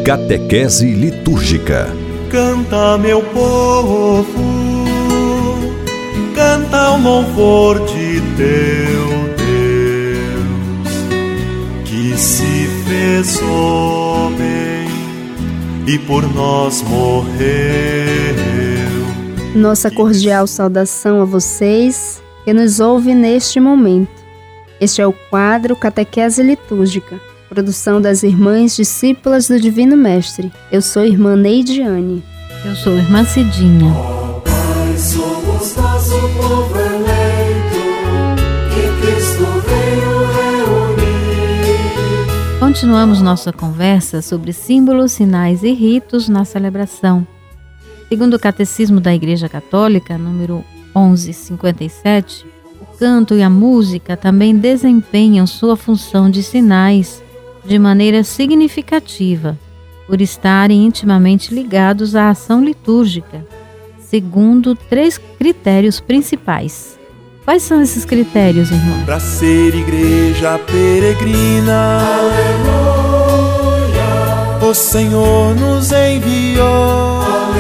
Catequese litúrgica. Canta, meu povo, canta o louvor de teu Deus, que se fez homem e por nós morreu. Nossa cordial saudação a vocês que nos ouvem neste momento. Este é o quadro Catequese Litúrgica, produção das Irmãs Discípulas do Divino Mestre. Eu sou a irmã Neidiane. Eu sou a irmã Cidinha. Ó Pai, somos nosso povo eleito, que Cristo veio reunir. Continuamos nossa conversa sobre símbolos, sinais e ritos na celebração. Segundo o Catecismo da Igreja Católica, número 1157, o canto e a música também desempenham sua função de sinais de maneira significativa, por estarem intimamente ligados à ação litúrgica, segundo 3 critérios principais. Quais são esses critérios, irmão? Para ser igreja peregrina, aleluia, o Senhor nos enviou.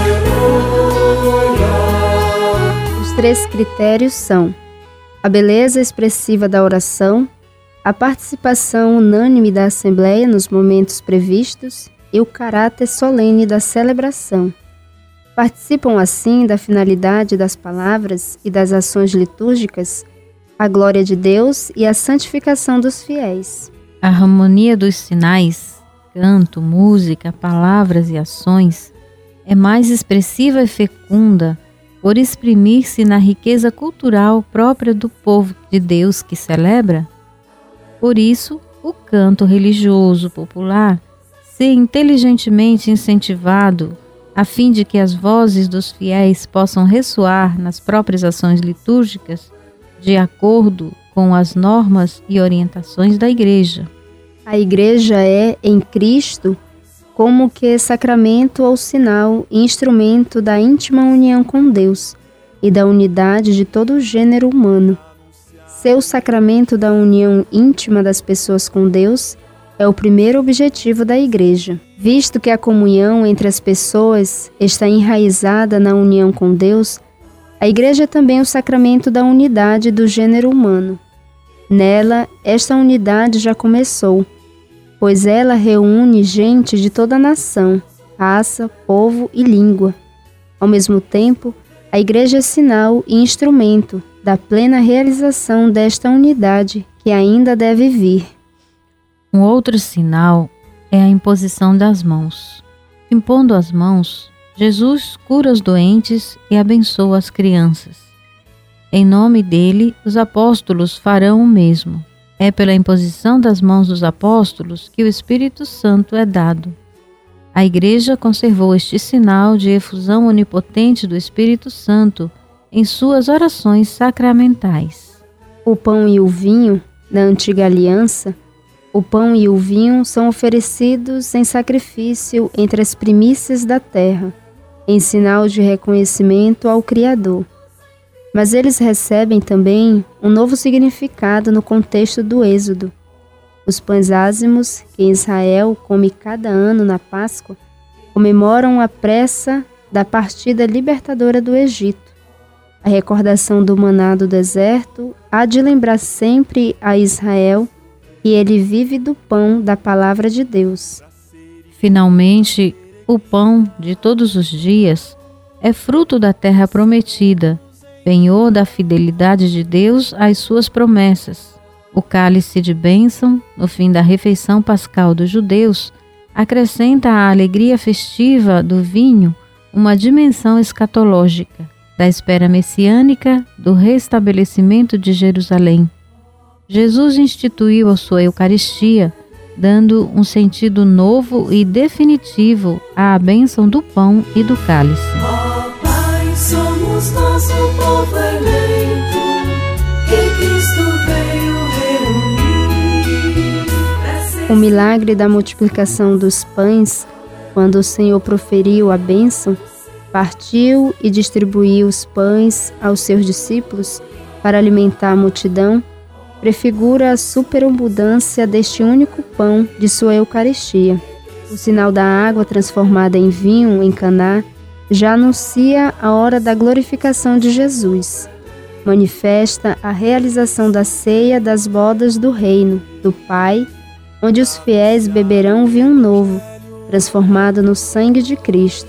Os 3 critérios são a beleza expressiva da oração, a participação unânime da Assembleia nos momentos previstos e o caráter solene da celebração. Participam assim da finalidade das palavras e das ações litúrgicas a glória de Deus e a santificação dos fiéis. A harmonia dos sinais, canto, música, palavras e ações é mais expressiva e fecunda por exprimir-se na riqueza cultural própria do povo de Deus que celebra. Por isso, o canto religioso popular ser inteligentemente incentivado a fim de que as vozes dos fiéis possam ressoar nas próprias ações litúrgicas de acordo com as normas e orientações da Igreja. A Igreja é, em Cristo, como que sacramento ou sinal e instrumento da íntima união com Deus e da unidade de todo o gênero humano. Ser o sacramento da união íntima das pessoas com Deus é o primeiro objetivo da Igreja. Visto que a comunhão entre as pessoas está enraizada na união com Deus, a Igreja é também o sacramento da unidade do gênero humano. Nela, esta unidade já começou, pois ela reúne gente de toda a nação, raça, povo e língua. Ao mesmo tempo, a Igreja é sinal e instrumento da plena realização desta unidade que ainda deve vir. Um outro sinal é a imposição das mãos. Impondo as mãos, Jesus cura os doentes e abençoa as crianças. Em nome dele, os apóstolos farão o mesmo. É pela imposição das mãos dos apóstolos que o Espírito Santo é dado. A Igreja conservou este sinal de efusão onipotente do Espírito Santo em suas orações sacramentais. O pão e o vinho, na antiga aliança, o pão e o vinho são oferecidos em sacrifício entre as primícias da terra, em sinal de reconhecimento ao Criador. Mas eles recebem também um novo significado no contexto do Êxodo. Os pães ázimos, que Israel come cada ano na Páscoa, comemoram a pressa da partida libertadora do Egito. A recordação do maná do deserto há de lembrar sempre a Israel que ele vive do pão da palavra de Deus. Finalmente, o pão de todos os dias é fruto da terra prometida, penhor da fidelidade de Deus às suas promessas. O cálice de bênção, no fim da refeição pascal dos judeus, acrescenta à alegria festiva do vinho uma dimensão escatológica, da espera messiânica do restabelecimento de Jerusalém. Jesus instituiu a sua Eucaristia, dando um sentido novo e definitivo à bênção do pão e do cálice. Ó Pai, somos nosso povo eleito, que Cristo veio reunir. O milagre da multiplicação dos pães, quando o Senhor proferiu a bênção, partiu e distribuiu os pães aos seus discípulos para alimentar a multidão, prefigura a superabundância deste único pão de sua Eucaristia. O sinal da água transformada em vinho em Caná já anuncia a hora da glorificação de Jesus. Manifesta a realização da ceia das bodas do reino do Pai, onde os fiéis beberão vinho novo, transformado no sangue de Cristo.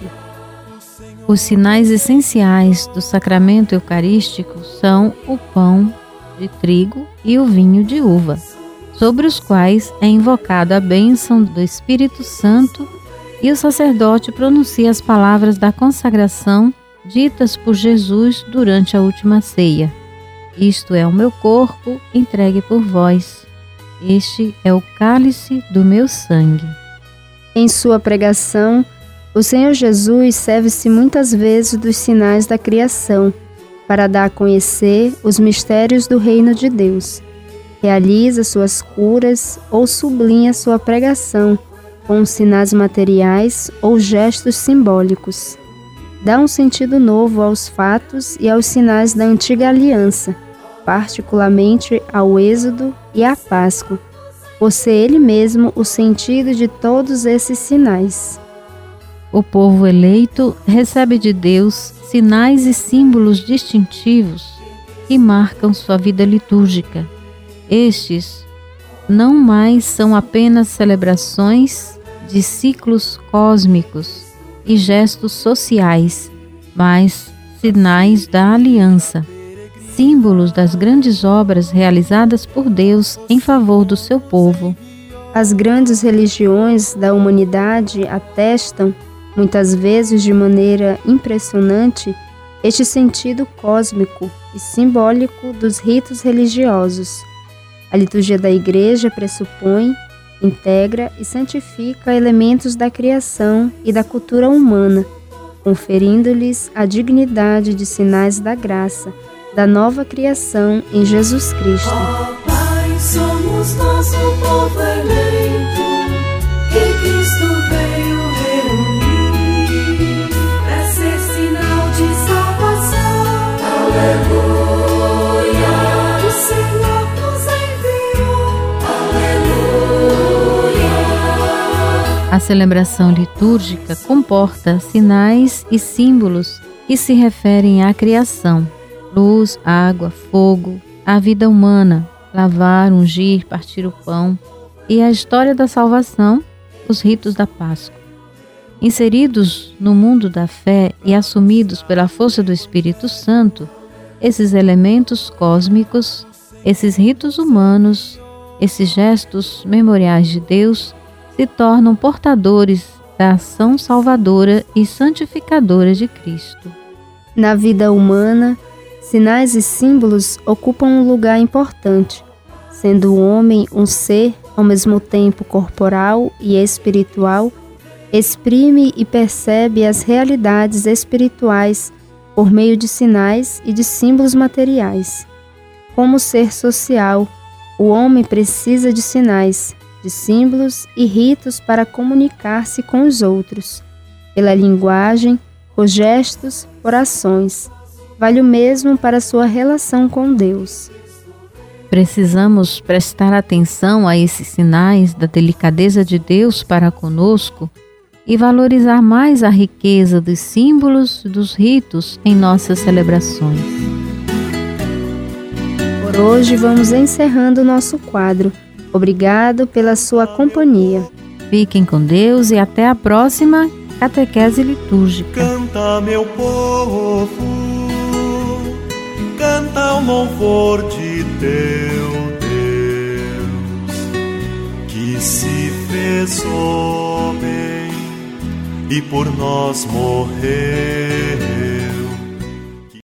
Os sinais essenciais do sacramento eucarístico são o pão de trigo e o vinho de uva, sobre os quais é invocada a bênção do Espírito Santo, e o sacerdote pronuncia as palavras da consagração ditas por Jesus durante a última ceia. Isto é o meu corpo entregue por vós. Este é o cálice do meu sangue. Em sua pregação, o Senhor Jesus serve-se muitas vezes dos sinais da criação para dar a conhecer os mistérios do reino de Deus. Realiza suas curas ou sublinha sua pregação com sinais materiais ou gestos simbólicos. Dá um sentido novo aos fatos e aos sinais da antiga aliança, particularmente ao Êxodo e à Páscoa, por ser ele mesmo o sentido de todos esses sinais. O povo eleito recebe de Deus sinais e símbolos distintivos que marcam sua vida litúrgica. Estes não mais são apenas celebrações de ciclos cósmicos e gestos sociais, mas sinais da aliança, símbolos das grandes obras realizadas por Deus em favor do seu povo. As grandes religiões da humanidade atestam, muitas vezes de maneira impressionante, este sentido cósmico e simbólico dos ritos religiosos. A liturgia da Igreja pressupõe, integra e santifica elementos da criação e da cultura humana, conferindo-lhes a dignidade de sinais da graça, da nova criação em Jesus Cristo. Ó Pai, somos nós o povo eleito, que Cristo veio reunir, para ser sinal de salvação. Aleluia, o Senhor nos enviou. Aleluia. A celebração litúrgica comporta sinais e símbolos que se referem à criação: luz, água, fogo, a vida humana, lavar, ungir, partir o pão, e a história da salvação, os ritos da Páscoa. Inseridos no mundo da fé e assumidos pela força do Espírito Santo, esses elementos cósmicos, esses ritos humanos, esses gestos memoriais de Deus se tornam portadores da ação salvadora e santificadora de Cristo. Na vida humana, sinais e símbolos ocupam um lugar importante, sendo o homem um ser, ao mesmo tempo corporal e espiritual, exprime e percebe as realidades espirituais por meio de sinais e de símbolos materiais. Como ser social, o homem precisa de sinais, de símbolos e ritos para comunicar-se com os outros, pela linguagem, por gestos, por ações. Vale o mesmo para sua relação com Deus. Precisamos prestar atenção a esses sinais da delicadeza de Deus para conosco e valorizar mais a riqueza dos símbolos e dos ritos em nossas celebrações. Por hoje vamos encerrando o nosso quadro. Obrigado pela sua companhia. Fiquem com Deus e até a próxima Catequese Litúrgica. Canta, meu povo, canta o louvor de teu Deus, que se fez homem e por nós morreu.